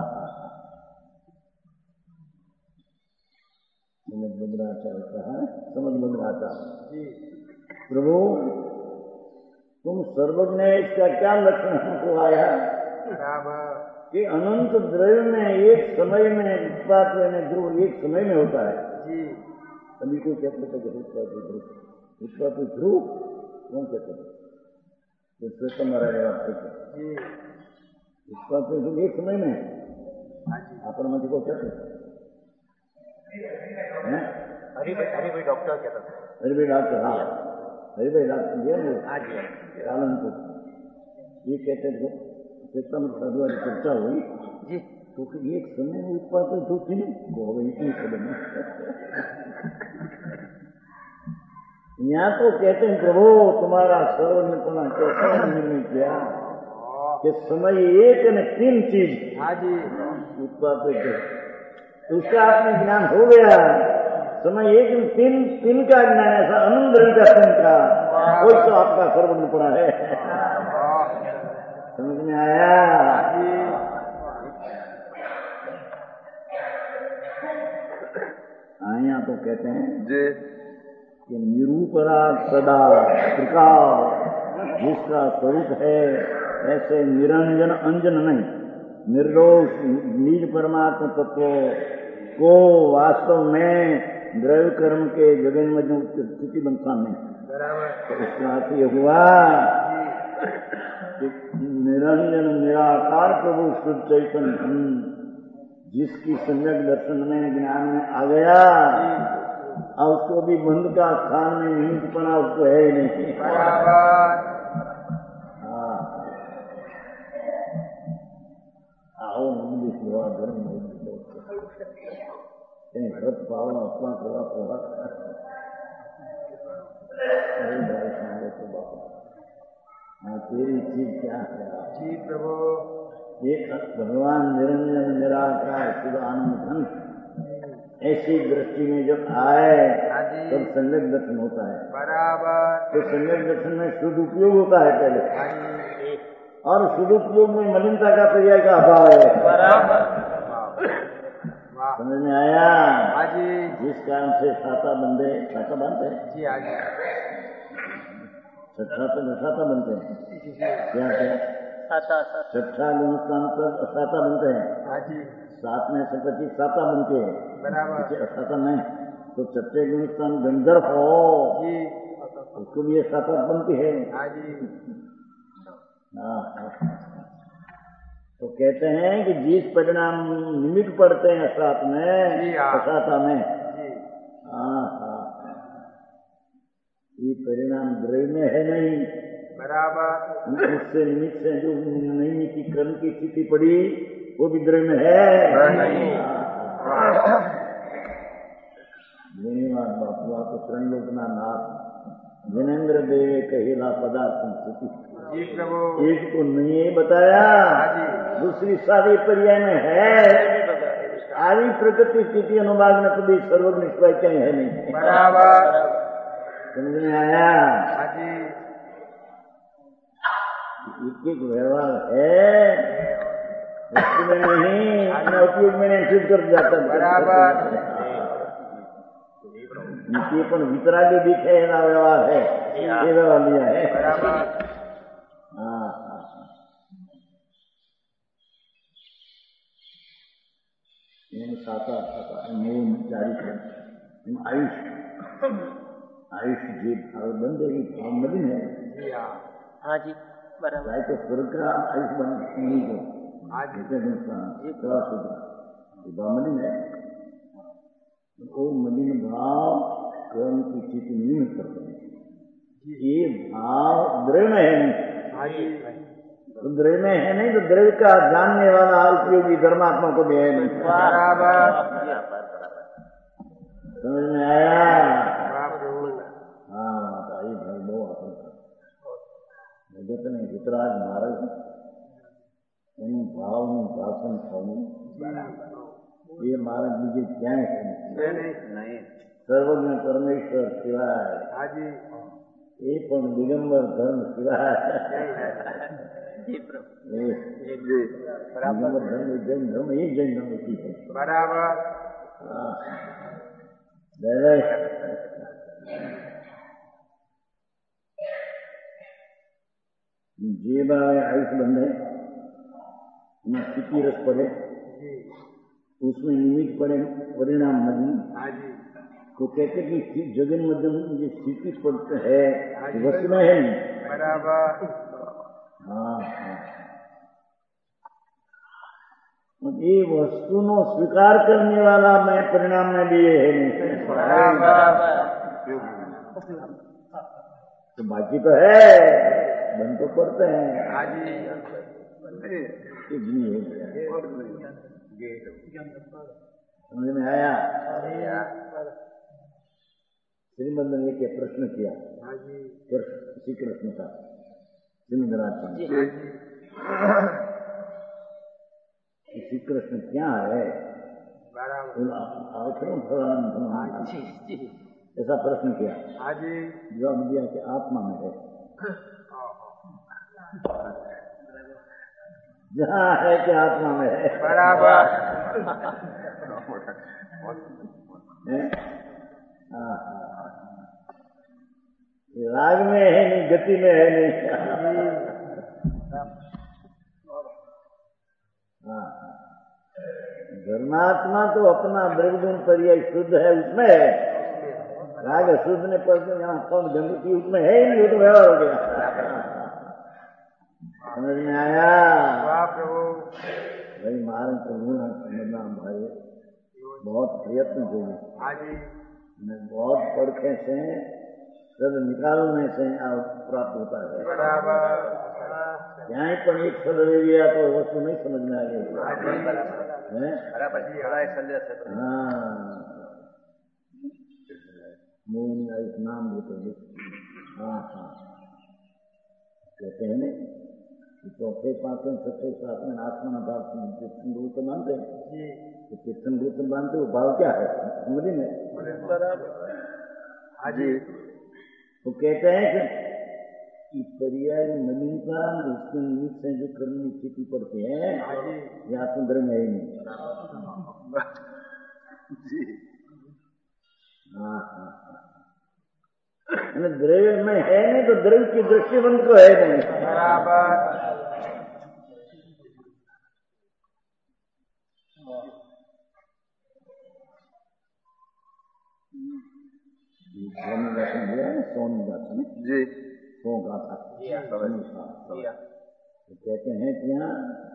समझ बदलाचार कहा समझ बदलाचार प्रभु तुम सर्वज्ञ, इसका क्या लक्षण हमको आया कि अनंत द्रव्य में एक समय में उत्पाद में ध्रुव एक समय में होता है। सभी को कहते थे कि उत्पाद ध्रुव उत्पाद ध्रुव कौन कहते थे? श्वेतम रहेगा उत्पाद ध्रुव एक समय में अपन मत को कहते हरि भाई डॉक्टर कहता था। हरि भाई डॉक्टर, हाँ हरि भाई डॉक्टर जी पालनपुर, ये कहते थे श्वेतम साधु वाली चर्चा हुई जी, तो एक समय में उत्पाद ध्रुव थी वो इतनी समय में यहाँ तो कहते हैं प्रभु तुम्हारा सर्वनिपुण कैसा निर्णय किया कि समय एक न तीन चीज उत्पादित है, तो उसका आपने ज्ञान हो गया। समय एक न तीन तीन का ज्ञान, ऐसा अनंत का तीन का, कोई तो आपका सर्वनिपुण है। समझ में आया? यहाँ तो कहते हैं जी कि निरूपराग सदा प्रकाश, जिसका स्वरूप है ऐसे निरंजन अंजन नहीं, निर्दोष निज परमात्मा तत्व को वास्तव में द्रव्य कर्म के जगन में जो स्थिति बनता नहीं। तो इसका अर्थ ये हुआ कि निरंजन निराकार प्रभु शुद्ध चैतन्य जिसकी सम्यक दर्शन में ज्ञान में आ गया, और उसको भी बंद का स्थान में निमित्त पना उसको है ही नहीं। हाँ आओ मंदिर सेवा धर्म व्रत पावन अपना थोड़ा थोड़ा हाँ तेरी चीज क्या है जी प्रभु। एक भगवान निरंजन निराकार शुद्ध आनंद घन ऐसी दृष्टि में जब आए तब सम्यक दर्शन होता है। बराबर, तो सम्यक दर्शन में शुद्ध उपयोग होता है पहले, और शुद्ध उपयोग में मलिनता का पर्याय का अभाव है। बराबर, समझ में आया? हाजी, जिस कारण से छाता बंधे, छाता बनते हैं जी हाजी, छठा तो छाता बनते हैं, क्या क्या साता छठा गुणस्थान पर असाता बनते हैं, हाजी, सात में से पच्चीस साता बनते हैं, बराबर असाता नहीं। तो छठे गुणस्थान गंधर्व हो जी, उसको भी साता बनती है। हाजी, हाँ तो कहते हैं कि जिस परिणाम निमित्त पड़ते हैं सात में असाता में, हाँ हाँ ये परिणाम द्रव्य में है नहीं। बराबर, उससे निमित्त से जो नहीं की क्रम की स्थिति पड़ी वो भी द्रव्य में है नहीं। धन्यवाद बापू, आप त्रण लोकना नाथ जिनेन्द्र देवे कहेला पदार्थ स्थिति जी प्रभु। एक को नहीं बताया, दूसरी सारी पर्याय में है। आदि प्रकृति स्थिति अनुभाग में कभी सर्वज्ञ निष्ठा कहीं है नहीं। बराबर, समझ में आया? एक एक व्यवहार है वस्तु में नहीं अपना उपयोग में नहीं सिद्ध कर जाता बराबर नीचे पण वितरागी दिखे एना व्यवहार है ये व्यवहार लिया है बराबर हाँ साता साता मूल चारित आयुष आयुष जी भाव बन जाएगी भाव नदी है जी हाँ हाँ जी बराबर चाहे तो स्वर्ग का आयुष बन नहीं को हाँ जी मलिन है वो मलिन भाव कर्म की स्थिति नहीं करते हैं ये भाव द्रव्य में है नहीं हाँ जी तो द्रव्य में है नहीं तो द्रव्य का जानने वाला उपयोगी धर्मात्मा को भी है नहीं बराबर समझ में आया हाँ प्रभु हाँ ताई भाई बो अपन जगत ने वितराग महाराज इन भाव में भाषण खाऊं ये महाराज बीजे क्या है नहीं नहीं सर्वज्ञ परमेश्वर शिवाय हाँ जी ये पण दिगंबर धर्म शिवाय जी प्रभु ये जी दिगंबर धर्म एक जैन धर्म एक जैन धर्म होती है बराबर हाँ दे जे बारे आयुष बंधे स्थिति रस पड़े जी उसमें निमित्त पड़े परिणाम नहीं हाँ जी तो कहते कि जगन मध्यम जो स्थिति पड़ता है वस्तु में है नहीं बराबर हाँ हाँ ये वस्तु नो स्वीकार करने वाला मैं परिणाम में भी ये है नहीं तो बाकी तो है बन तो पड़ते हैं हाँ जी कुछ नहीं है समझ में आया श्रीमंद ने क्या प्रश्न किया हाँ जी श्री कृष्ण का श्रीमंदराज श्री कृष्ण क्या है बराबर जी जी ऐसा प्रश्न किया हाँ जी जवाब दिया कि आत्मा में है जहाँ है कि आत्मा में है बराबर हैं? हाँ, हाँ। राग में है नहीं गति में है नहीं हाँ धर्मात्मा तो अपना द्रव्यगुण पर्याय शुद्ध है उसमें है राग शुद्ध ने पढ़ते यहाँ कौन गंदगी उसमें है ही नहीं वो तो व्यवहार हो गया समझ में आया वाह प्रभु भाई महाराज प्रभु समझना भाई बहुत प्रयत्न चाहिए हाँ जी बहुत पढ़ने से सब निकालने से प्राप्त होता है बराबर यहाँ पर एक शब्द ले लिया तो वस्तु नहीं समझ में आ गई बराबर जी हाँ हाँ मूल एक नाम देते हाँ हाँ कहते हैं नहीं चौथे पांचवें छठे सातवें आत्मा भाव तीर्थन मानते हैं तो तीर्थन भूतन मानते वो भाव क्या है समझे में बराबर हाँ जी वो कहते हैं कि पर्याय मलिनता उसके निमित्त से जो कर्म की स्थिति पड़ती है ये आत्मधर्म में ही नहीं हाँ हाँ द्रव्य में है नहीं तो द्रव्य की दृष्टिबंध को है नहीं बराबर सोन गाथा जी सो गाथा तो कहते हैं कि यहाँ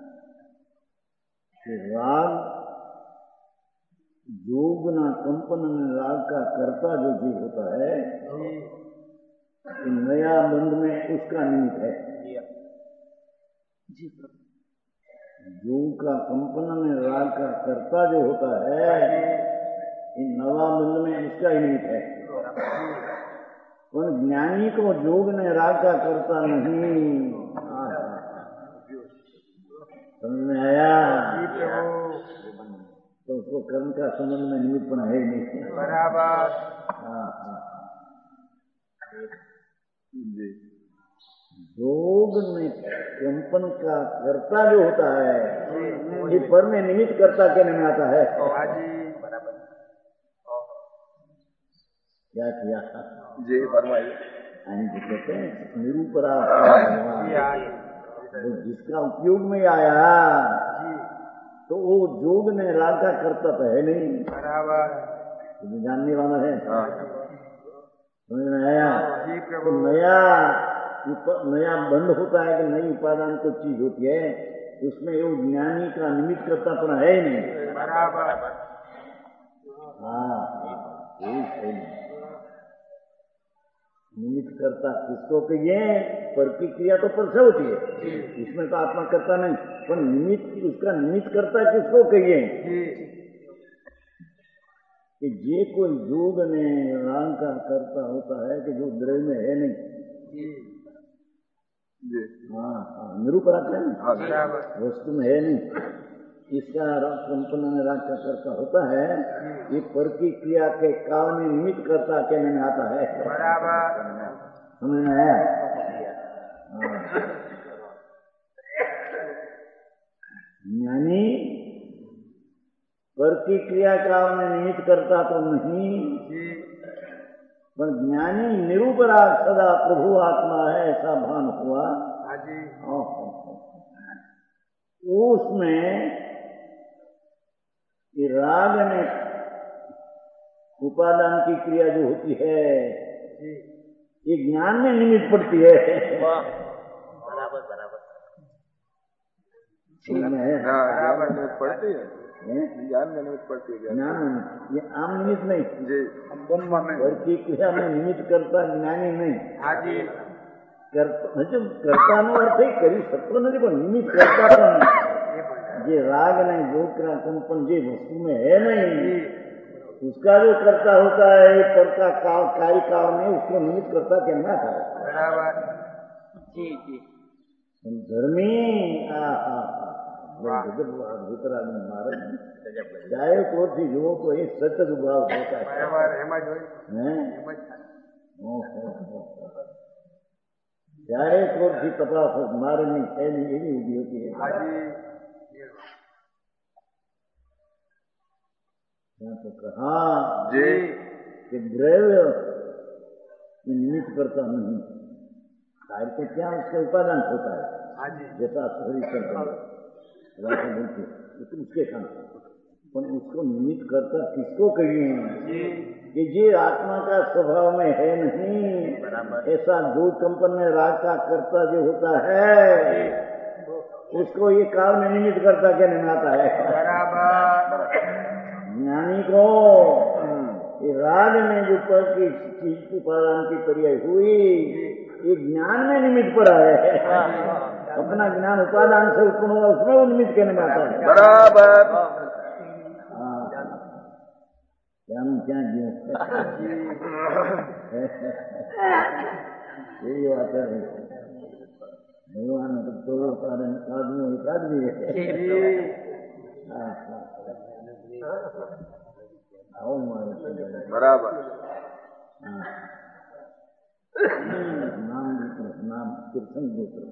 कि राग योग ना कंपन में राग का कर्ता जो जीव होता है नया बंध में उसका निमित्त है योग का कंपन में राग का कर्ता जो होता है इन नवा बंध में इसका ही निमित्त है उन ज्ञानी को योग ने राग का करता नहीं समझ में आया तो उसको कर्म का संबंध में निमित्त है ही नहीं बराबर हाँ हाँ जी योग में कंपन का कर्ता जो होता है ये पर में निमित्त कर्ता कहने में आता है। क्या किया जी फरमाइए। कहते हैं निरूपरा तो जिसका उपयोग में आया तो वो योग ने राग का कर्ता तो है नहीं, बराबर जानने वाला है। हाँ समझ में आया? तो नया नया बंद होता है कि नई उपादान कोई चीज होती है उसमें वो ज्ञानी का निमित्त कर्ता अपना है ही नहीं। बराबर हाँ यही सही निमित्त कर्ता किसको कहिए? प्रतिक्रिया तो पर से होती है, इसमें तो आत्मा कर्ता नहीं, पर निमित्त उसका निमित्त कर्ता किसको कहिए? कि जे कोई योग ने राग का कर्ता होता है कि जो द्रव्य में है नहीं। जी हाँ हाँ निरूपराग है हाँ वस्तु में है नहीं, इसका कंपन में राग का कर्ता होता है। ये पर की क्रिया के काल में निमित्त कर्ता कहने में आता है। बराबर समझ में आया? ज्ञानी पर की क्रिया काल में निमित्त करता तो नहीं, पर ज्ञानी निरूपराग सदा प्रभु आत्मा है ऐसा भान हुआ। उसमें कि राग में उपादान की क्रिया जो होती है ये ज्ञान में निमित्त पड़ती है। बराबर बराबर ज्ञान में निमित्त पड़ती है, ज्ञान में निमित्त पड़ती है। ज्ञान में ये आम निमित्त नहीं जी और की क्रिया में निमित्त करता ज्ञानी नहीं। हाँ जी कर्ता नो अर्थ કરી શકતો નથી પણ નિમિત્ત કરતા પણ જે રાગ नहीं जो कंपन जे वस्तु में है नहीं उसका जो कर्ता होता है पर का काल कार्य काल में उसको निमित्त करता कहना था। बराबर जी जी धर्मी महाराज चाहे को थी जो तो ये सच दुभाव होता है। बराबर एम ज हैं चाहे कोई भी तपास मारे नहीं फैली एवी उभी होती है। यहाँ तो कहा जी कि द्रव्य निमित्त करता नहीं, कार्य तो क्या उसका उपादान होता है जैसा शरीर करता है बोलते उसके काम पर उसको निमित्त करता किसको कहिए? कि ये आत्मा का स्वभाव में है नहीं, ऐसा जो कंपन में राग का कर्ता जो होता है उसको ये काल में निमित्त करता कहने में आता है। बराबर ज्ञानी को ये राग में जो पर की चीज उपादान की पर्याय हुई ये ज्ञान में निमित्त पड़ा है। अपना ज्ञान उपादान से उत्पन्न हुआ उसमें वो निमित्त कहने में आता है। बराबर क्या क्या यही बात है भगवान तो आदमी एक आदमी है। आओ मारे बराबर नाम नाम कीर्तन गोत्र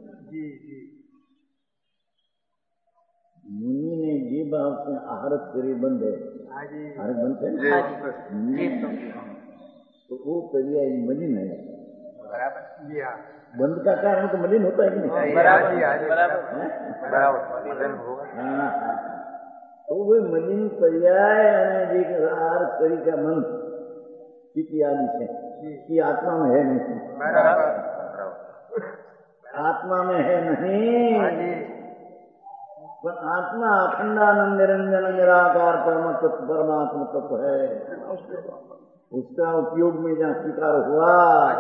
मुनि ने जी भाव से आहारत शरीर बंद है आहारत बनते तो वो पर्याय मलिन है। बंद का कारण तो मलिन होता है कि नहीं? हाँ तो वो मलिन पर्याय आहार शरीर का मन स्थिति आदि से कि आत्मा में है नहीं, आत्मा में है नहीं, पर आत्मा अखंडानंद निरंजन निराकार परम तत्व परमात्मा तत्व है। उसका उपयोग में जहाँ स्वीकार हुआ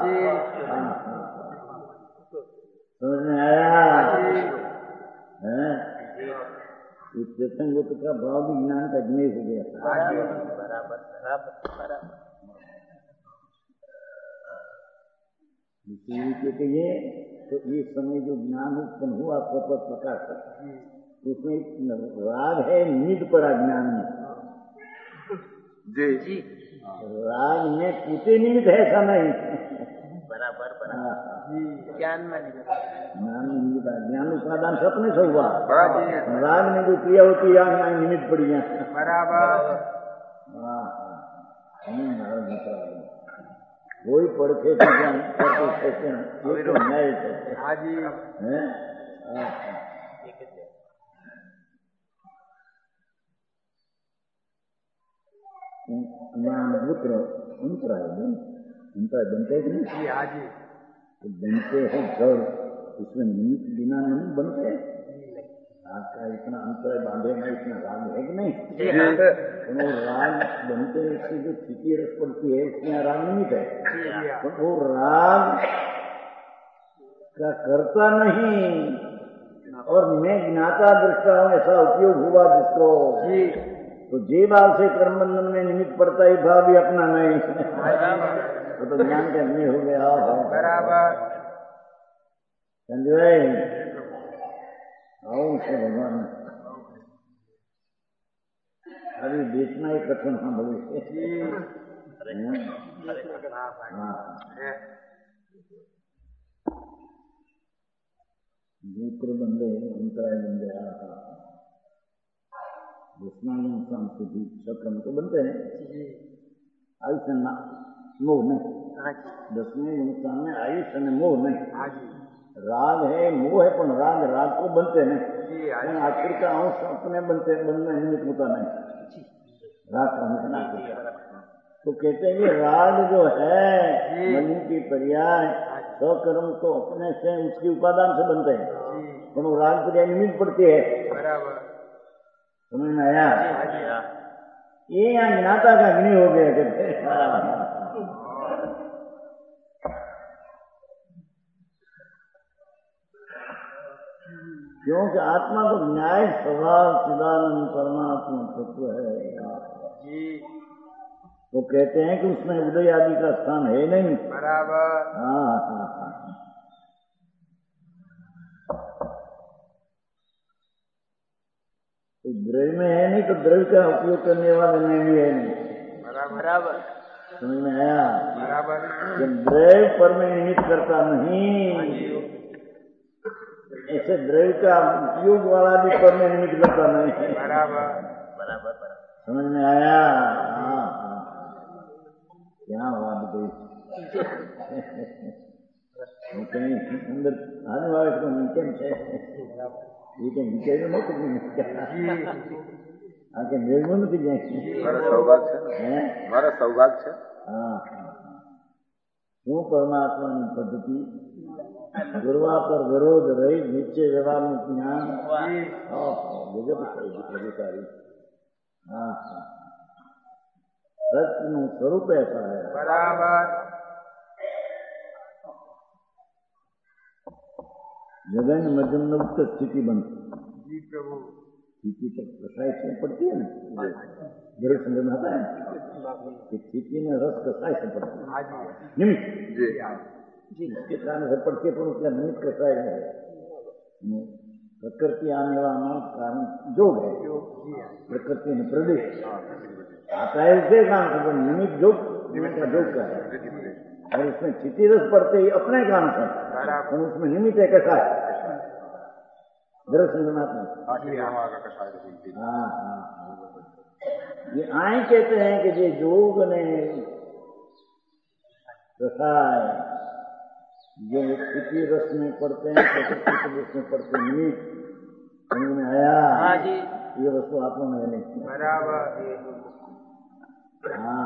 समझ में आया है? इस प्रसंग का भाव भी ज्ञान का ज्ञेय हो गया। बराबर बराबर बराबर के ये तो ये समय जो ज्ञान उत्पन्न हुआ स्वतः प्रकाश उसमें राग है निमित्त पड़ा ज्ञान में। जी जी राग में पूते निमित्त है ऐसा नहीं। बराबर हाँ, ज्ञान में नहीं ज्ञान में निमित्त है। ज्ञान उपादान सपने से हुआ। बराबर राग में जो क्रिया होती है यहाँ यहाँ निमित्त पड़ी है। बराबर हाँ हाँ हमें महाराज बता रहे हैं। कोई पढ़ते थे ज्ञान करते कहते हैं ये तो न्याय कहते हैं। हाँ जी हैं? हाँ, हाँ। यहाँ पुत्र अंतराय अंतराय बनते हैं कि नहीं? जी हाँ जी तो बनते हैं जड़ उसमें निमित्त बिना नहीं बनते। आपका इतना अंतराय बांधेगा इतना राग है कि नहीं? जी हाँ तो वो राग बनते इसकी जो स्थिति रस पड़ती है उसमें राग निमित्त है। जी हाँ तो वो राग का करता नहीं और मैं ज्ञाता दृष्टा हूं ऐसा उपयोग हुआ जिसको जी तो जे भाव से कर्म बंधन में निमित्त पड़ता है भाव भी अपना नहीं तो, तो ज्ञान का नहीं हो गया है। बराबर संजय आओ से भगवान अभी बेचना ही कठिन हाँ बोले हाँ दूसरे बंदे अंतराय बन गया दुश्मन संस्कृति चक्रम तो बनते हैं आयुष्य मोह नहीं। दसवें अनुष्ठान में आयुष्य में मोह नहीं। हाँ जी राग है मोह है पर राग राग को बनते नहीं। जी हाँ जी आखिर का अंश अपने बनते बनने निमित्त होता नहीं। राग का अंश नहीं। तो कहते हैं कि राग जो है मन की पर्याय स्वकर्म तो अपने से उसकी उपादान से बनते हैं पर वो राग पर्याय निमित्त पड़ती है। बराबर समझ में आया? हाँ जी ये यहाँ ज्ञाता का अग्नि हो गया कहते हैं। क्योंकि आत्मा तो न्याय स्वभाव चिदानंद परमात्मा तत्व है। जी वो कहते हैं कि उसमें उदय आदि का स्थान है नहीं। बराबर हाँ हाँ हाँ तो द्रव्य में है नहीं तो द्रव्य का उपयोग करने वाले में भी है नहीं। बराबर समझ में आया? बराबर जब द्रव्य पर में निमित्त करता नहीं ऐसे द्रव्य का उपयोग वाला भी पर में निमित्त करता नहीं। बराबर बराबर समझ में आया? हाँ हाँ क्या बात गई कहीं अंदर आने वाले को नीचे है लेकिन नीचे में मत आके निर्गुण की जाएगी। हमारा सौभाग्य है हमारा सौभाग्य है। हाँ क्यों परमात्मा ने पद्धति गुरुआ पर विरोध रही नीचे व्यवहार में ज्ञान जगत अधिकारी। हाँ सत्य નું स्वरूप ऐसा है। बराबर जगन मध्यम उक्त स्थिति बनती जी प्रभु स्थिति तक कसाई से पड़ती है ना जरूर समझ में आता है कि स्थिति में रस कसाई से पड़ती है। हाँ जी निमित्त जी जी इसके कारण से पड़ती है पर उसका निमित्त कसाई है। प्रकृति आने वाला कारण योग है। प्रकृति में प्रदेश आता है उसके कारण से निमित्त योग का योग का है और उसमें स्थिति रस पड़ते ही अपने कारण से और उसमें निमित्त है कैसा है दरअसल हाँ हाँ ये आए कहते हैं कि ये योग ने कसाय जो स्थिति रस में पड़ते हैं प्रकृति रस में पड़ते हैं निमित्त समझ में आया? हाँ जी ये वस्तु आत्मा में नहीं। बराबर हाँ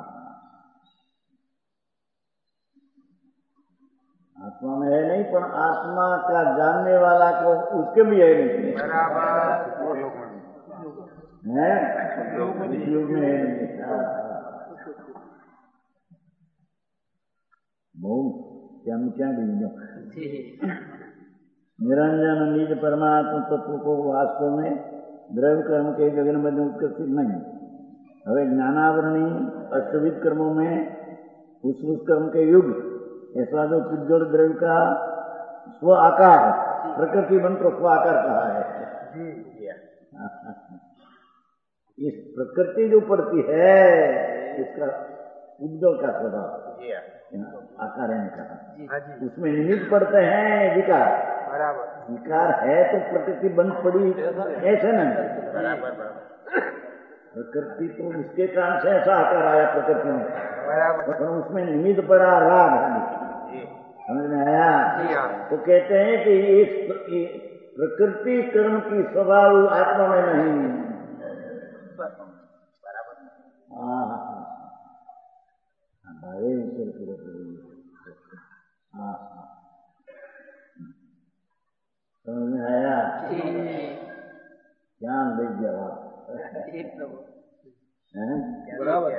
आत्मा में है नहीं पर आत्मा का जानने वाला को उसके भी है नहीं। बराबर है योग में है नहीं। बहुत क्या क्या गिनो निरंजन निज परमात्मा तत्व को वास्तव में द्रव्य कर्म के गगन में उत्कृष्ट नहीं। હવે જ્ઞાનાવરણી અષ્ટવિધ कर्मों में उस उस कर्म के युग ऐसा जो पुज्जड़ द्रव्य का स्व आकार प्रकृति बन को स्व आकार कहा है। इस प्रकृति जो पड़ती है इसका उज्जवल का स्वभाव आकार है कहा, हाँ जी उसमें निमित्त पड़ते हैं विकार। बराबर विकार है तो प्रकृति बंद पड़ी ऐसे ना, बराबर बराबर प्रकृति तो उसके कारण से ऐसा आकार आया प्रकृति में, बराबर तो उसमें निमित्त पड़ा राग आदि। समझ में आया? जी हाँ तो कहते हैं कि इस प्रकृति कर्म की स्वभाव आत्मा में नहीं। हाँ हमारे ईश्वर की हाँ हाँ समझ में आया? ज्ञान दे जवाब जी प्रभु है बराबर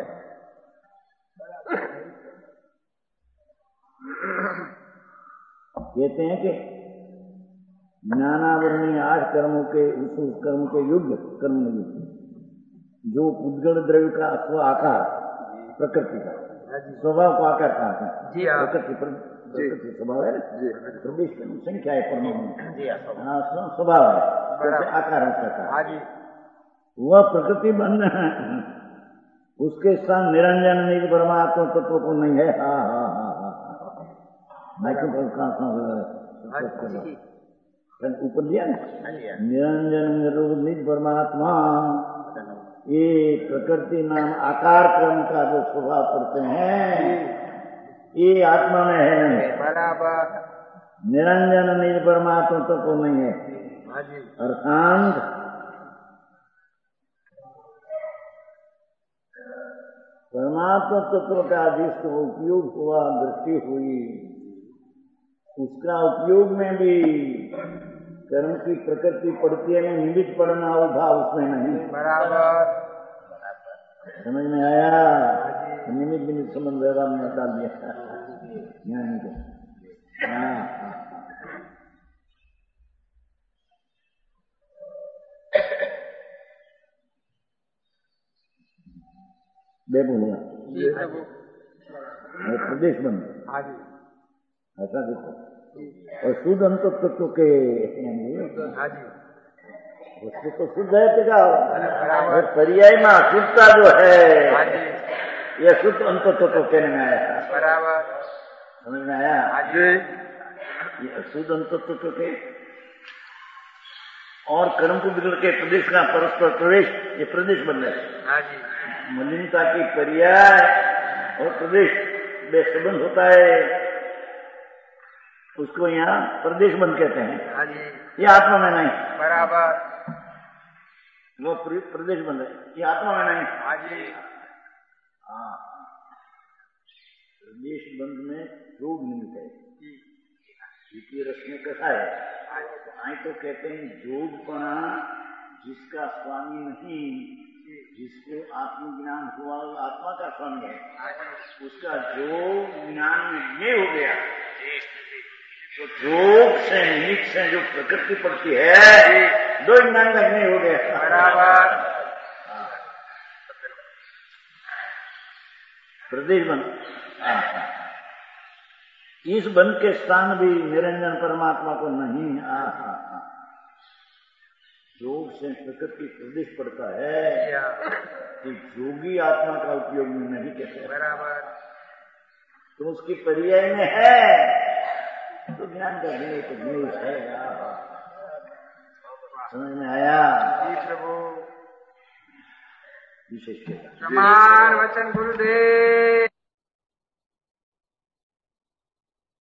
कहते हैं कि ज्ञानावरणीय आठ कर्मों के उस कर्म के युग कर्म युग जो उद्गण द्रव्य का स्व आकार प्रकृति का स्वभाव को आकार कहते हैं। जी हाँ प्रकृति प्रकृति स्वभाव है ना, प्रदेश की संख्या है परमाणु जी हाँ सब हाँ स्वभाव है, बराबर। जैसे आकार उसका का हाँ जी वह प्रकृति बंध उसके साथ निरंजन निज परमात्मा तत्व को नहीं है। हाँ हाँ हाँ हाँ माइक्रोफोन हाँ कहाँ जी ऊपर दिया ना, हाँ जी हाँ निरंजन निरूप निज परमात्मा ये प्रकृति नाम आकार क्रम का जो स्वभाव करते हैं ये आत्मा में है नहीं। बराबर निरंजन निज परमात्मा तो को नहीं है। हाँ जी अर्थात परमात्मा तत्व का जिसको उपयोग हुआ दृष्टि हुई उसका उपयोग में भी कर्म की प्रकृति पड़ती है, निमित्त पड़ना वो भाव उसमें नहीं। बराबर समझ में आया? निमित्त निमित्त संबंध व्यवहार में डाल दिया ज्ञानी को। हाँ बेबोलूंगा जी प्रभु प्रदेश बंद हाँ जी ऐसा देखो। और शुद्ध अंत तत्व के हाँ जी उसको तो शुद्ध है तेरा बराबर पर्याय में अशुद्धता जो है हाँ जी यह शुद्ध अंत तत्व कहने में आया। बराबर समझ में आया? हाँ जी ये अशुद्ध अंत तत्व के और कर्म को बिगड़ के प्रदेश का परस्पर प्रवेश ये प्रदेश बन रहे। हाँ जी मलिनता की पर्याय और प्रदेश बेसंबंध होता है उसको यहाँ प्रदेश बंद कहते हैं। हाँ जी ये आत्मा में नहीं, बराबर वो प्रदेश बंद है, ये आत्मा में नहीं। हाँ जी हाँ प्रदेश बंद में जोग निमित्त है। द्वितीय रस में कैसा है? आई तो कहते हैं जोगपना जिसका स्वामी नहीं, जिसको आत्मज्ञान हुआ वो आत्मा का स्वामी है, उसका जोग ज्ञान में ये हो गया तो जोग से निमित्त से जो प्रकृति पड़ती है दो ज्ञान का नहीं हो गया। बराबर प्रदेश बंद इस बंद के स्थान भी निरंजन परमात्मा को नहीं। आ योग से प्रकृति प्रदेश पड़ता है कि जोगी आत्मा का उपयोग में नहीं कहते बराबर तो उसकी पर्याय में है तो ज्ञान का भी तो ज्ञेय है। समझ में आया? जी प्रभु विशेष समान वचन गुरुदेव।